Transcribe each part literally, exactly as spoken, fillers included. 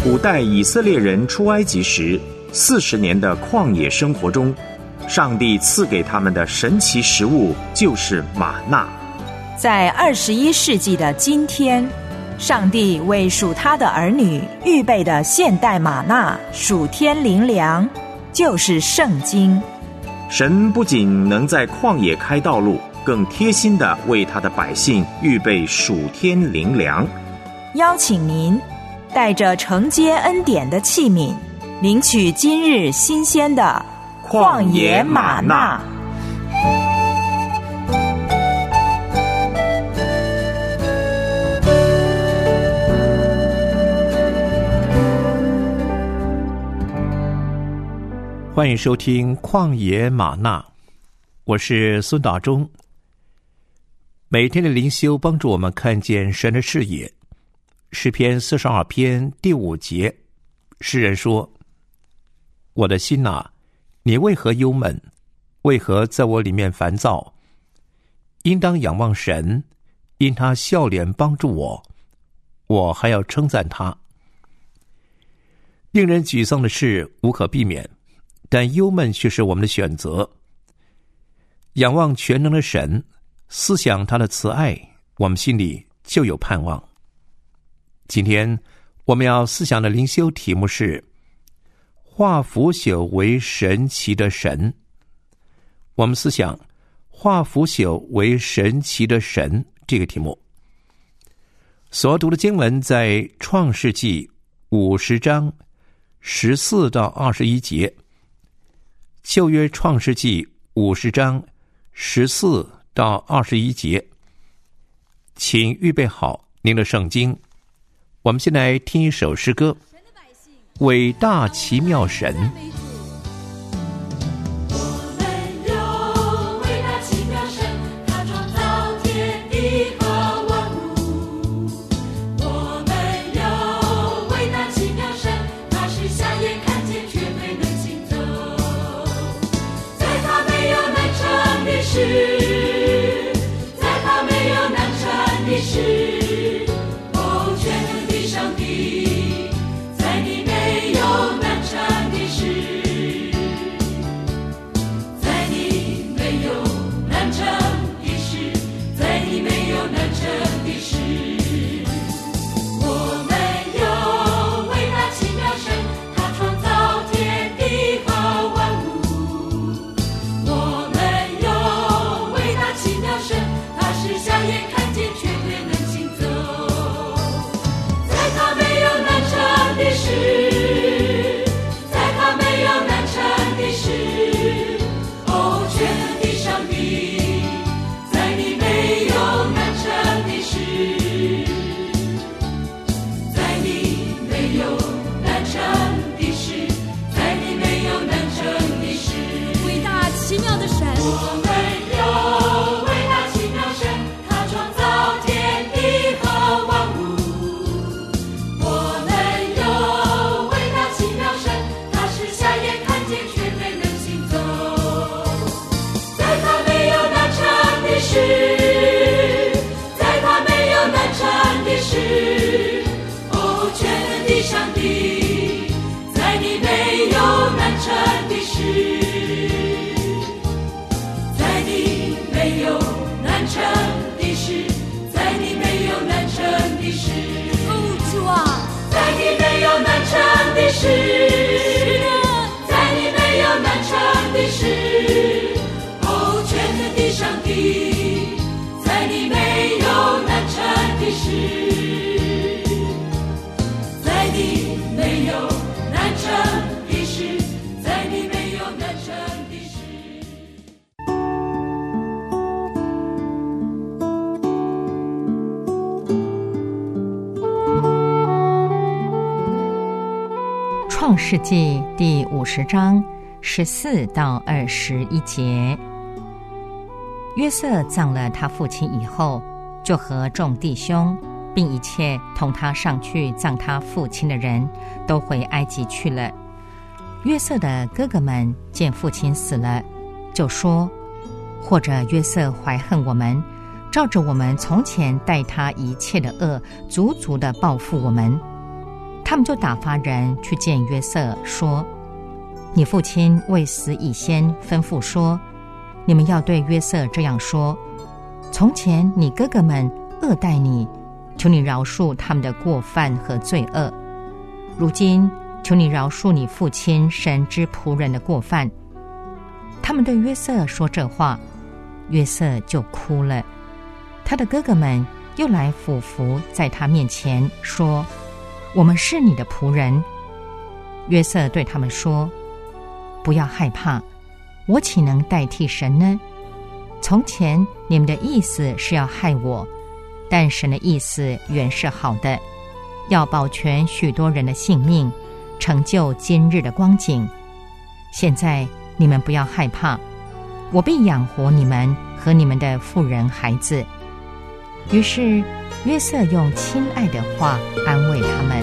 古代以色列人出埃及时四十年的旷野生活中，上帝赐给他们的神奇食物就是玛纳。 在二十一世纪的今天，上帝为属他的儿女预备的现代玛纳属天灵粮，就是圣经。 神不仅能在旷野开道路，更贴心地为他的百姓预备属天灵粮。 邀请您带着承接恩典的器皿，领取今日新鲜的旷野玛纳。 欢迎收听旷野玛纳，我是孙大中。每天的灵修帮助我们看见神的视野。诗篇四十二篇第五节，诗人说：我的心哪，你为何忧闷？为何在我里面烦躁？应当仰望神，因他笑脸帮助我，我还要称赞他。令人沮丧的事无可避免，但忧闷却是我们的选择。仰望全能的神，思想他的慈爱，我们心里就有盼望。今天我们要思想的灵修题目是化腐朽为神奇的神。我们思想化腐朽为神奇的神这个题目。所读的经文在创世纪五十章十四到二十一节，旧约创世纪五十章十四到二十一节。请预备好您的圣经，我们先来听一首诗歌，伟大奇妙神。 创世纪第五十章十四到二十一节，约瑟葬了他父亲以后，就和众弟兄并一切同他上去葬他父亲的人都回埃及去了。约瑟的哥哥们见父亲死了，就说：或者约瑟怀恨我们，照着我们从前待他一切的恶，足足的报复我们。 他们就打发人去见约瑟，说：你父亲未死以先吩咐说，你们要对约瑟这样说：从前你哥哥们恶待你，求你饶恕他们的过犯和罪恶。如今求你饶恕你父亲神之仆人的过犯。他们对约瑟说这话，约瑟就哭了。他的哥哥们又来俯伏在他面前，说：我们是你的仆人。约瑟对他们说：不要害怕，我岂能代替神呢？从前你们的意思是要害我，但神的意思原是好的，要保全许多人的性命，成就今日的光景。现在你们不要害怕，我必养活你们和你们的妇人孩子。于是约瑟用亲爱的话安慰他们。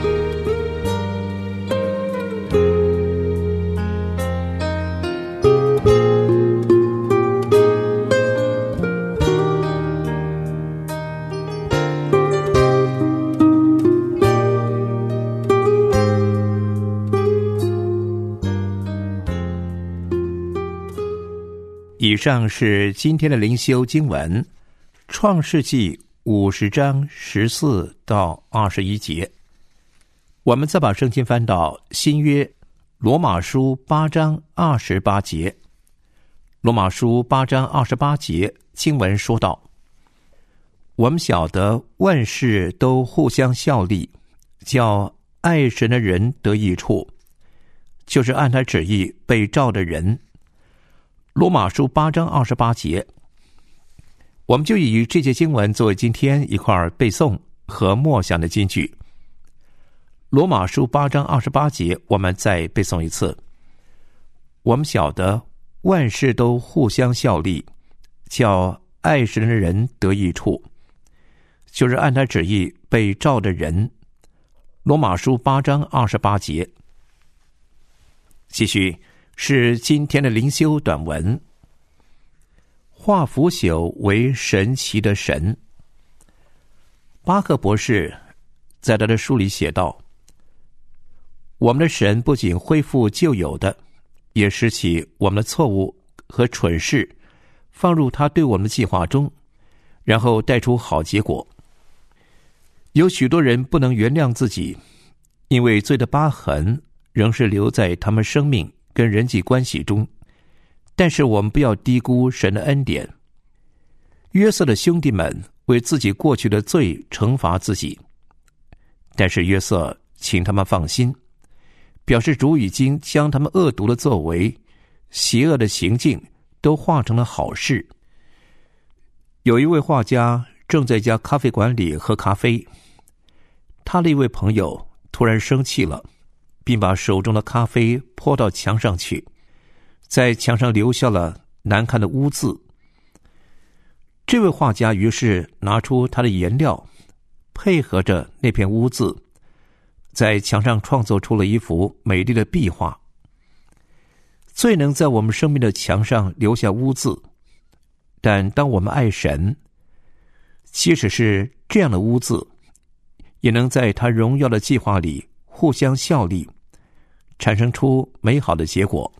以上是今天的灵修经文，创世纪五十章十四到二十一节。我们再把圣经翻到新约罗马书八章二十八节。罗马书八章二十八节经文说道：我们晓得万事都互相效力，叫爱神的人得益处，就是按他旨意被召的人。罗马书八章二十八节，我们就以这节经文作为今天一块背诵和默想的金句。罗马书八章二十八节，我们再背诵一次。我们晓得万事都互相效力，叫爱神的人得益处，就是按他旨意被召的人。罗马书八章二十八节。继续是今天的灵修短文。化腐朽为神奇的神。巴克博士在他的书里写道：我们的神不仅恢复旧有的，也拾起我们的错误和蠢事，放入他对我们的计划中，然后带出好结果。有许多人不能原谅自己，因为罪的疤痕仍是留在他们生命跟人际关系中，但是我们不要低估神的恩典。约瑟的兄弟们为自己过去的罪惩罚自己，但是约瑟请他们放心，表示主已经将他们恶毒的作为、邪恶的行径都化成了好事。有一位画家正在一家咖啡馆里喝咖啡，他的一位朋友突然生气了，并把手中的咖啡泼到墙上去，在墙上留下了难看的污渍。这位画家于是拿出他的颜料，配合着那片污渍，在墙上创作出了一幅美丽的壁画。最能在我们生命的墙上留下污渍，但当我们爱神，即使是这样的污渍，也能在他荣耀的计划里互相效力，产生出美好的结果。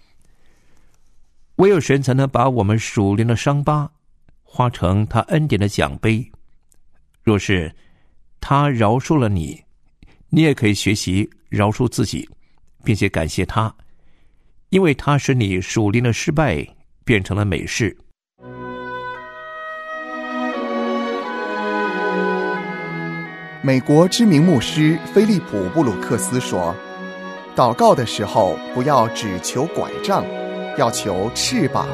唯有神才能把我们属灵的伤疤化成他恩典的奖杯。若是他饶恕了你，你也可以学习饶恕自己，并且感谢他，因为他使你属灵的失败变成了美事。 美国知名牧师菲利普·布鲁克斯说，祷告的时候不要只求拐杖，要求翅膀。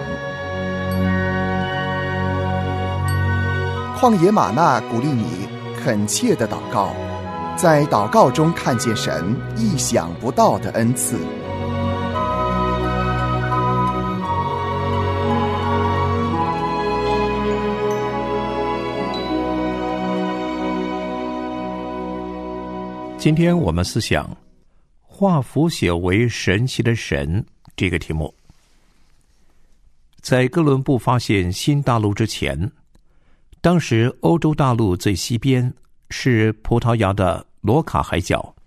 旷野吗哪鼓励你恳切的祷告，在祷告中看见神意想不到的恩赐。 今天我们思想化腐朽为神奇的神这个题目。在哥伦布发现新大陆之前，当时欧洲大陆最西边是葡萄牙的罗卡海角，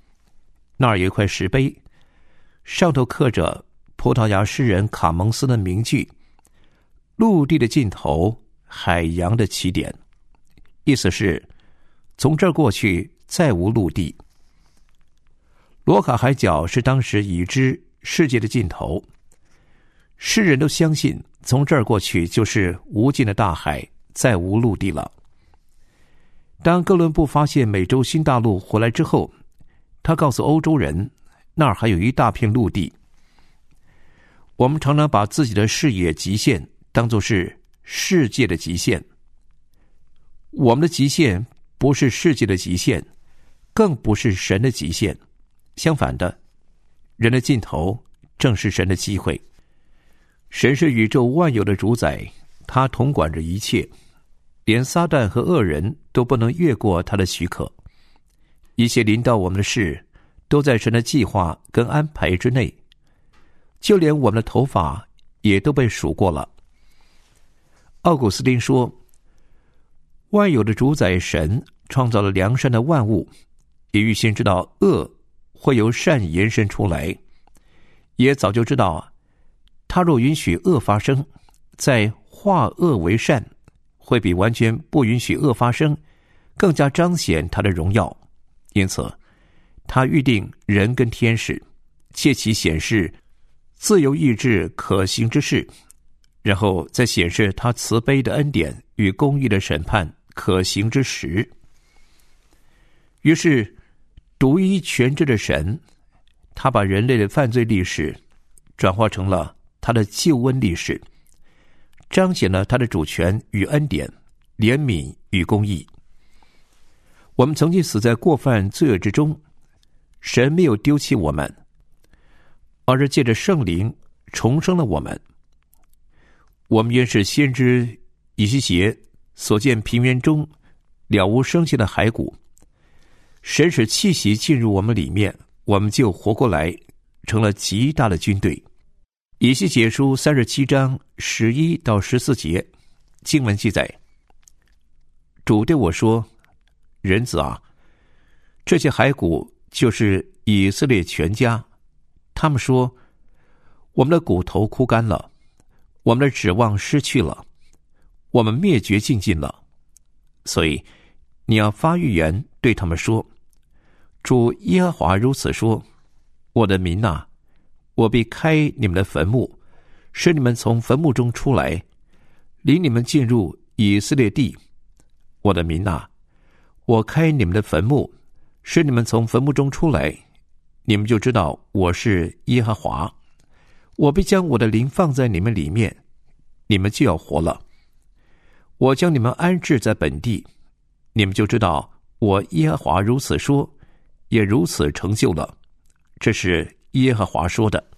那儿有一块石碑，上头刻着葡萄牙诗人卡蒙斯的名句：陆地的尽头，海洋的起点。意思是从这儿过去再无陆地。罗卡海角是当时已知世界的尽头，世人都相信从这儿过去就是无尽的大海，再无陆地了。当哥伦布发现美洲新大陆回来之后，他告诉欧洲人，那儿还有一大片陆地。我们常常把自己的视野极限当作是世界的极限，我们的极限不是世界的极限，更不是神的极限。相反的，人的尽头正是神的机会。神是宇宙万有的主宰，他统管着一切，连撒旦和恶人都不能越过他的许可。一切临到我们的事，都在神的计划跟安排之内，就连我们的头发也都被数过了。奥古斯丁说，万有的主宰神创造了良善的万物，也预先知道恶会由善延伸出来，也早就知道他若允许恶发生，在化恶为善会比完全不允许恶发生更加彰显他的荣耀。因此他预定人跟天使，借其显示自由意志可行之事，然后再显示他慈悲的恩典与公义的审判可行之时。于是独一全知的神，他把人类的犯罪历史转化成了他的救恩历史，彰显了他的主权与恩典、怜悯与公义。我们曾经死在过犯罪恶之中，神没有丢弃我们，而是借着圣灵重生了我们。我们原是先知以西结所见平原中了无生气的骸骨，神使气息进入我们里面，我们就活过来，成了极大的军队。以西结书三十七章十一到十四节经文记载，主对我说，人子啊，这些骸骨就是以色列全家。他们说，我们的骨头枯干了，我们的指望失去了，我们灭绝尽尽了。所以你要发预言对他们说，主耶和华如此说，我的民啊，我必开你们的坟墓，使你们从坟墓中出来，领你们进入以色列地。我的民啊，我开你们的坟墓，使你们从坟墓中出来，你们就知道我是耶和华。我必将我的灵放在你们里面，你们就要活了。我将你们安置在本地，你们就知道我耶和华如此说，也如此成就了。这是耶和华说的。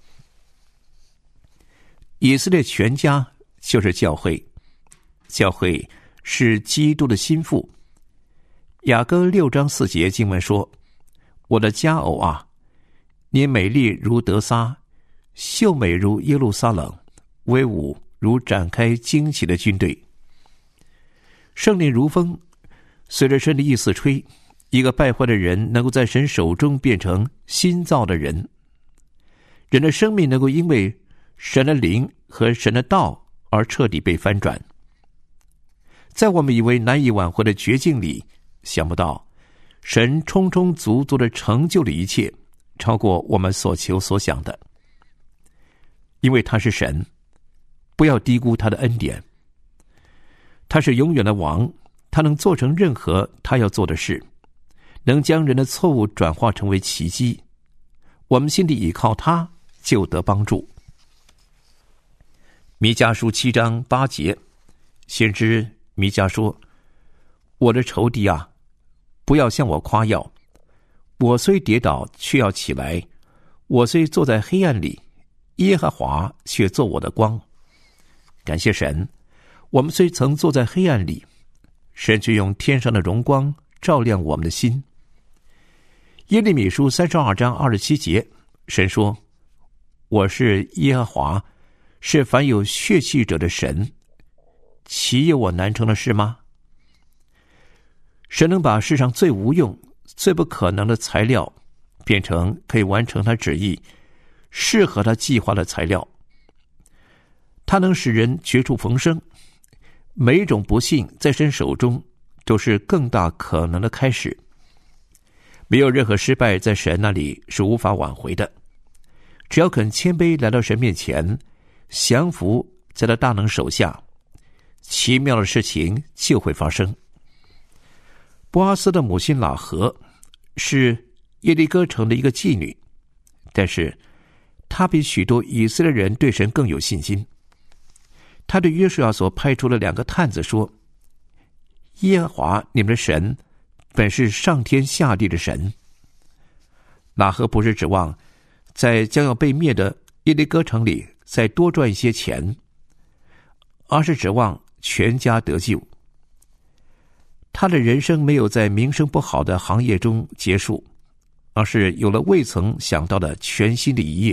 以色列全家就是教会，教会是基督的心腹。雅歌六章四节经文说，我的佳偶啊，你美丽如得撒，秀美如耶路撒冷，威武如展开旌旗的军队。圣灵如风，随着神的意思吹，一个败坏的人能够在神手中变成新造的人。人的生命能够因为神的灵和神的道而彻底被翻转。在我们以为难以挽回的绝境里，想不到神充充足足的成就了一切，超过我们所求所想的。因为他是神，不要低估他的恩典。他是永远的王，他能做成任何他要做的事，能将人的错误转化成为奇迹。我们心里倚靠他，就得帮助。弥迦书七章八节，先知弥迦说，我的仇敌啊，不要向我夸耀，我虽跌倒，却要起来；我虽坐在黑暗里，耶和华却做我的光。感谢神，我们虽曾坐在黑暗里，神却用天上的荣光照亮我们的心。耶利米书三十二章二十七节，神说，我是耶和华，是凡有血气者的神，岂有我难成的事吗？神能把世上最无用、最不可能的材料变成可以完成他旨意、适合他计划的材料。他能使人绝处逢生，每一种不幸在神手中都是更大可能的开始。没有任何失败在神那里是无法挽回的，只要肯谦卑来到神面前，降服在他大能手下，奇妙的事情就会发生。波阿斯的母亲喇合是耶利哥城的一个妓女，但是她比许多以色列人对神更有信心。他对约书亚所派出的两个探子说：耶和华你们的神本是上天下地的神。喇合不是指望在将要被灭的耶利哥城里再多赚一些钱，而是指望全家得救。他的人生没有在名声不好的行业中结束，而是有了未曾想到的全新的一页。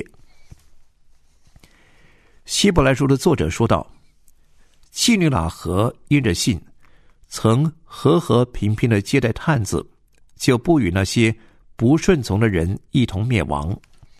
希伯来书的作者说道：妓女喇合因着信，曾和和平平的接待探子，就不与那些不顺从的人一同灭亡。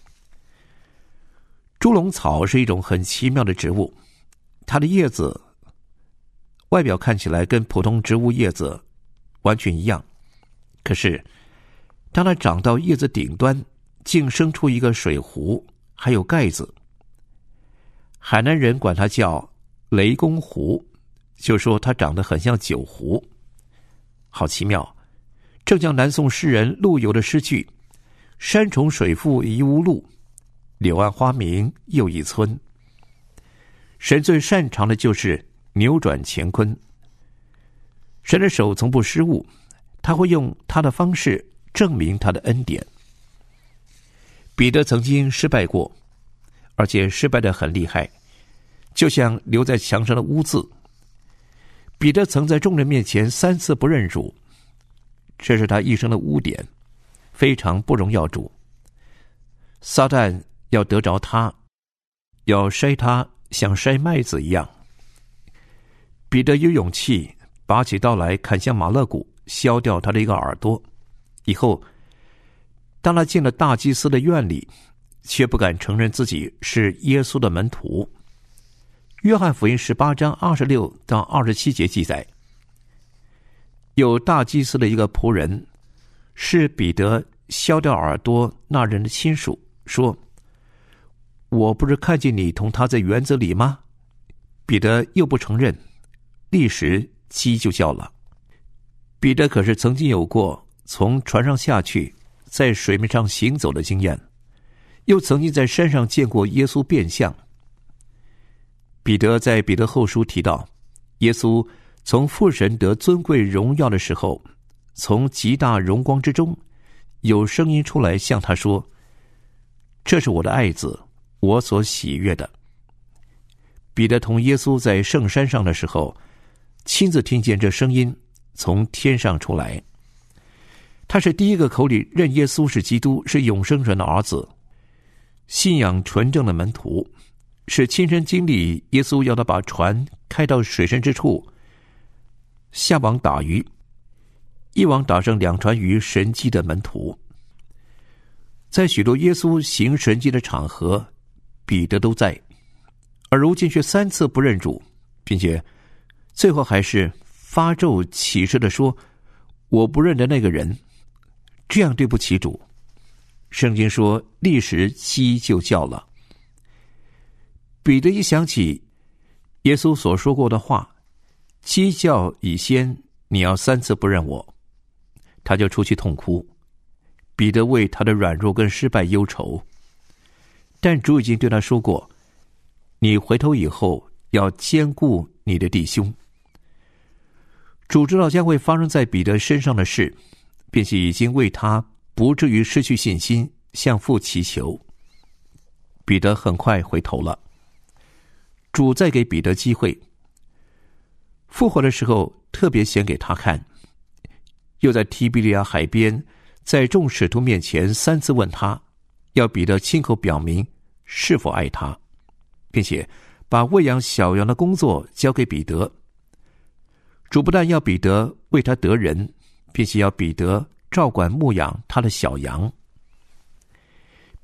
猪笼草是一种很奇妙的植物，它的叶子外表看起来跟普通植物叶子完全一样，可是当它长到叶子顶端，竟生出一个水壶，还有盖子。海南人管它叫雷公湖，就说它长得很像酒壶。好奇妙，正像南宋诗人陆游的诗句：山重水复疑无路，柳暗花明又一村。神最擅长的就是扭转乾坤。神的手从不失误，他会用他的方式证明他的恩典。彼得曾经失败过，而且失败得很厉害，就像留在墙上的污渍。彼得曾在众人面前三次不认主，这是他一生的污点，非常不荣耀主。撒旦要得着他，要筛他像筛麦子一样。彼得有勇气拔起刀来砍向马勒古，削掉他的一个耳朵。以后当他进了大祭司的院里，却不敢承认自己是耶稣的门徒。约翰福音十八章二十六到二十七节记载，有大祭司的一个仆人，是彼得削掉耳朵那人的亲属，说：我不是看见你同他在园子里吗？彼得又不承认，立时鸡就叫了。彼得可是曾经有过从船上下去，在水面上行走的经验，又曾经在山上见过耶稣变相。彼得在彼得后书提到，耶稣从父神得尊贵荣耀的时候，从极大荣光之中，有声音出来向他说：这是我的爱子，我所喜悦的。彼得同耶稣在圣山上的时候，亲自听见这声音从天上出来。他是第一个口里认耶稣是基督，是永生神的儿子，信仰纯正的门徒，是亲身经历耶稣要他把船开到水深之处，下网打鱼，一网打上两船鱼神迹的门徒。在许多耶稣行神迹的场合，彼得都在，而如今却三次不认主，并且最后还是发咒起誓的说：我不认得那个人，这样对不起主。圣经说立时鸡就叫了。彼得一想起耶稣所说过的话，鸡叫以先，你要三次不认我，他就出去痛哭。彼得为他的软弱跟失败忧愁，但主已经对他说过，你回头以后要兼顾你的弟兄。主知道将会发生在彼得身上的事，并且已经为他不至于失去信心向父祈求。彼得很快回头了，主再给彼得机会，复活的时候特别显给他看，又在提比利亚海边在众使徒面前三次问他，要彼得亲口表明是否爱他，并且把喂养小羊的工作交给彼得。主不但要彼得为他得人，并且要彼得照管牧养他的小羊。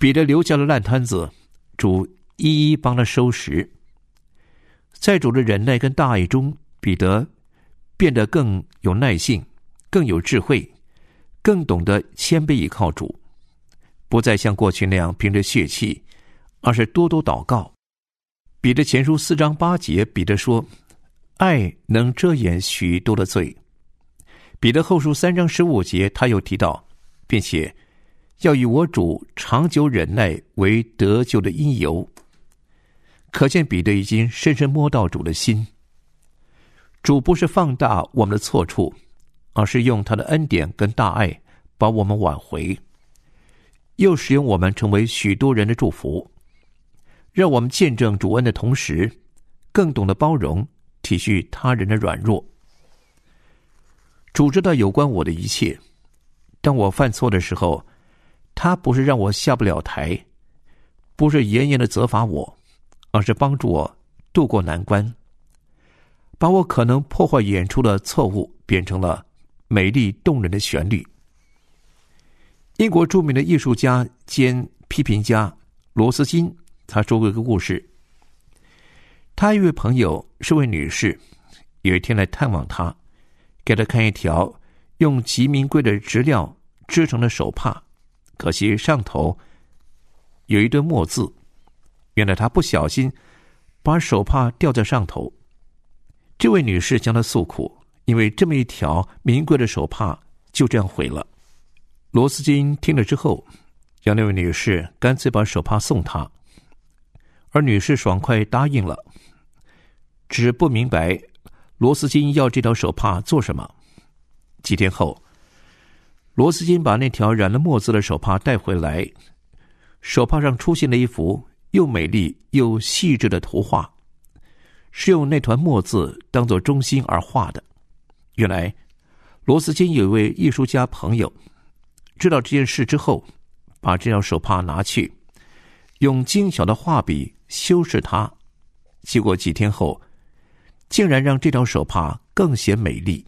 彼得留下了烂摊子，主一一帮他收拾。在主的忍耐跟大爱中，彼得变得更有耐性，更有智慧，更懂得谦卑倚靠主，不再像过去那样凭着血气，而是多多祷告。彼得前书四章八节，彼得说：爱能遮掩许多的罪。彼得后书三章十五节，他又提到，并且要以我主长久忍耐为得救的因由。可见彼得已经深深摸到主的心。主不是放大我们的错处，而是用他的恩典跟大爱把我们挽回，又使用我们成为许多人的祝福，让我们见证主恩的同时，更懂得包容体恤他人的软弱。主知道有关我的一切，当我犯错的时候，他不是让我下不了台，不是严严的责罚我，而是帮助我渡过难关，把我可能破坏演出的错误变成了美丽动人的旋律。英国著名的艺术家兼批评家罗斯金，他说过一个故事。他一位朋友是位女士，有一天来探望他，给他看一条用极名贵的质料织成的手帕，可惜上头有一堆墨字，原来他不小心把手帕掉在上头。这位女士向他诉苦，因为这么一条名贵的手帕就这样毁了。罗斯金听了之后，让那位女士干脆把手帕送他，而女士爽快答应了，只不明白罗斯金要这条手帕做什么。几天后，罗斯金把那条染了墨字的手帕带回来，手帕上出现了一幅又美丽又细致的图画，是用那团墨字当作中心而画的。原来罗斯金有一位艺术家朋友，知道这件事之后，把这条手帕拿去，用精巧的画笔修饰它，结果几天后，竟然让这条手帕更显美丽。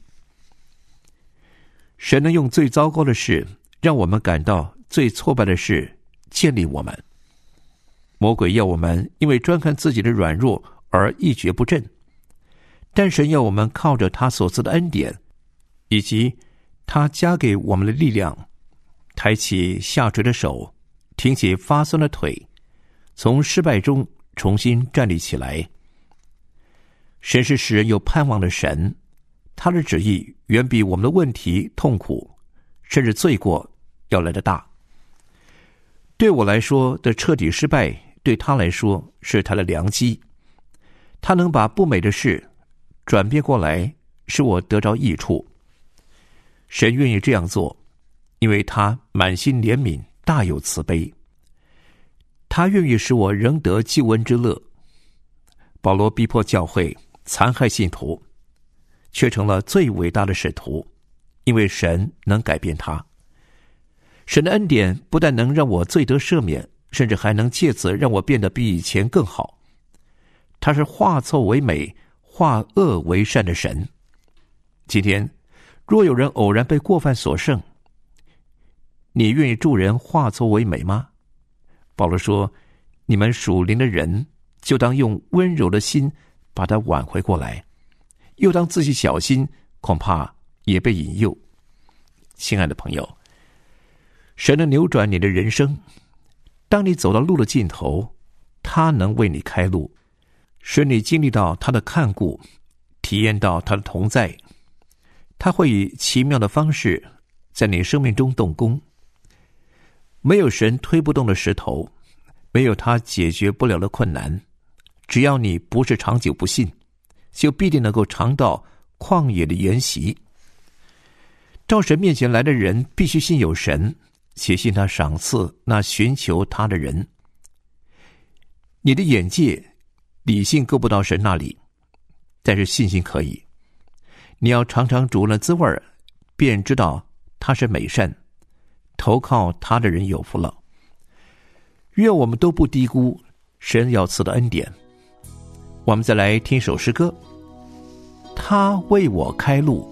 神能用最糟糕的事让我们感到最挫败的事建立我们。魔鬼要我们因为专看自己的软弱而一蹶不振，但神要我们靠着他所赐的恩典，以及他加给我们的力量，抬起下垂的手，挺起发酸的腿，从失败中重新站立起来。神是使人有盼望的神，他的旨意远比我们的问题、痛苦，甚至罪过要来得大。对我来说的彻底失败，对他来说是他的良机。他能把不美的事转变过来，使我得着益处。神愿意这样做，因为他满心怜悯，大有慈悲。他愿意使我仍得救恩之乐。保罗逼迫教会，残害信徒，却成了最伟大的使徒，因为神能改变他。神的恩典不但能让我罪得赦免，甚至还能借此让我变得比以前更好。他是化错为美，化恶为善的神。今天若有人偶然被过犯所胜，你愿意助人化错为美吗？保罗说，你们属灵的人就当用温柔的心把他挽回过来，又当自己小心，恐怕也被引诱。亲爱的朋友，神能扭转你的人生。当你走到路的尽头，他能为你开路，使你经历到他的看顾，体验到他的同在。他会以奇妙的方式在你生命中动工。没有神推不动的石头，没有他解决不了的困难。只要你不是长久不信，就必定能够尝到旷野的筵席。到神面前来的人必须信有神，且信他赏赐那寻求他的人。你的眼界、理性够不到神那里，但是信心可以。你要尝尝主的滋味，便知道他是美善，投靠他的人有福了。愿我们都不低估神要赐的恩典。我们再来听首诗歌，他为我开路。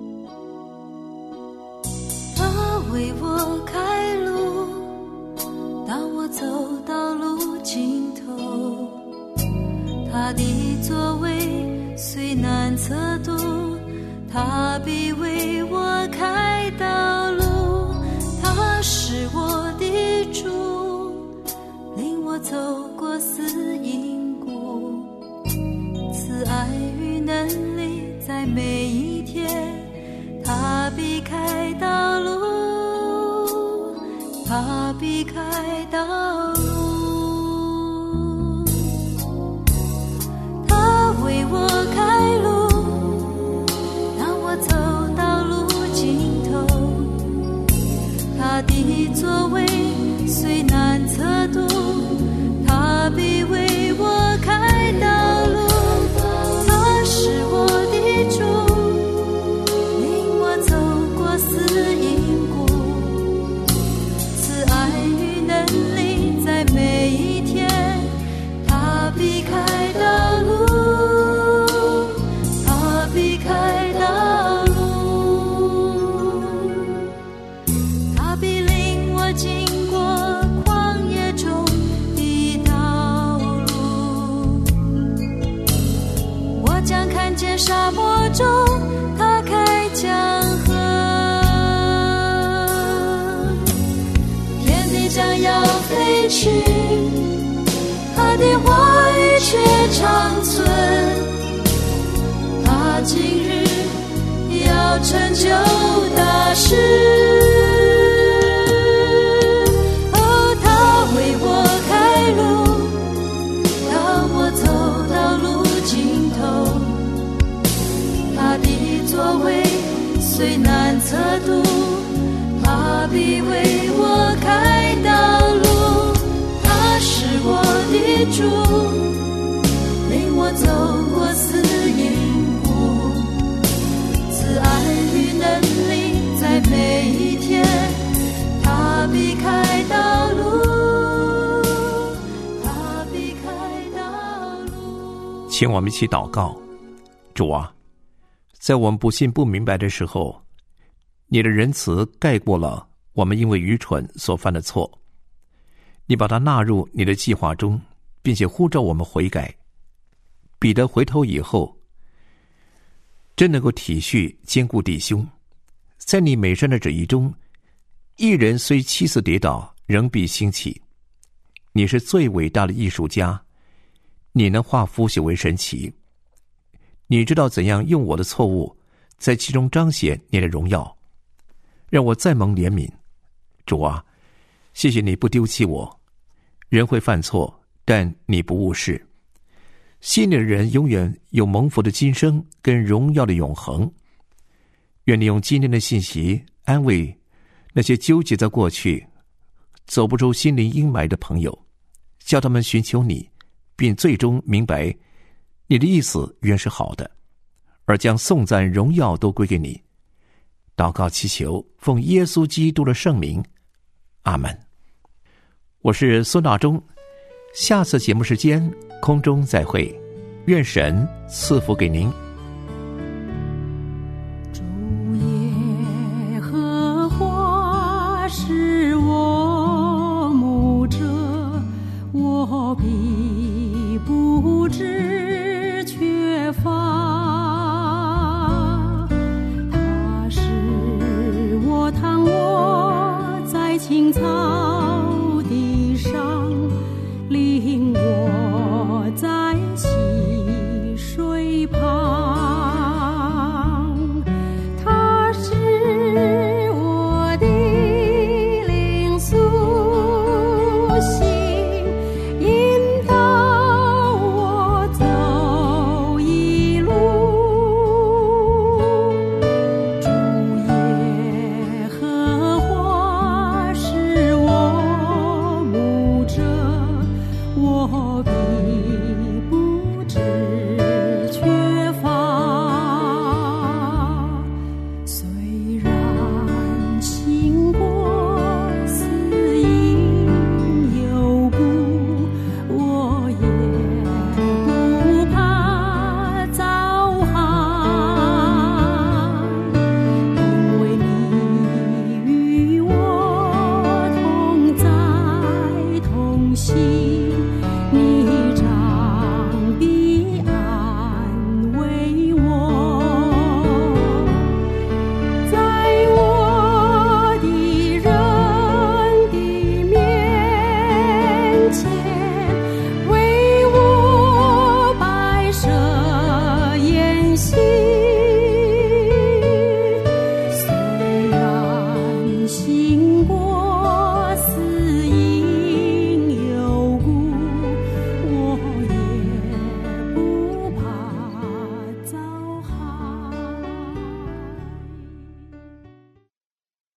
他为我开路， 测度，他必为我开道路，他是我的主，领我走过死荫谷，慈爱与能力在每一天，他必开道路，他必开道路，他为我开路，让我走到路尽头，他的作为虽难测度，他必为我开道路，他是我的主，领我走过死荫谷，慈爱与能力在每一天，他必开道路，他必开道路，他必领我经过旷野中的道路，我将看见沙漠中他开江河，天地将要废去，他的话语却长存，他今日要成就大事，哦，他为我开路，让我走到路尽头，他的作为虽难测度，他必为我开道路，他是我的主，领我走过死荫谷，慈爱与能力在每一天，他必开道路，他必开道路。 请我们一起祷告。主啊，在我们不信不明白的时候，你的仁慈盖过了我们因为愚蠢所犯的错，你把它纳入你的计划中，并且呼召我们悔改。彼得回头以后，真能够体恤兼顾弟兄，在你美善的旨意中，一人虽七次跌倒，仍必兴起。你是最伟大的艺术家，你能化腐朽为神奇。你知道怎样用我的错误在其中彰显你的荣耀，让我再蒙怜悯。主啊，谢谢你不丢弃我。人会犯错，但你不误事。信你的人永远有蒙福的今生跟荣耀的永恒。愿你用今天的信息安慰那些纠结在过去走不出心灵阴霾的朋友，叫他们寻求你，并最终明白你的意思原是好的，而将颂赞荣耀都归给你。祷告祈求，奉耶稣基督的圣名，阿们。我是孙大中，下次节目时间空中再会，愿神赐福给您。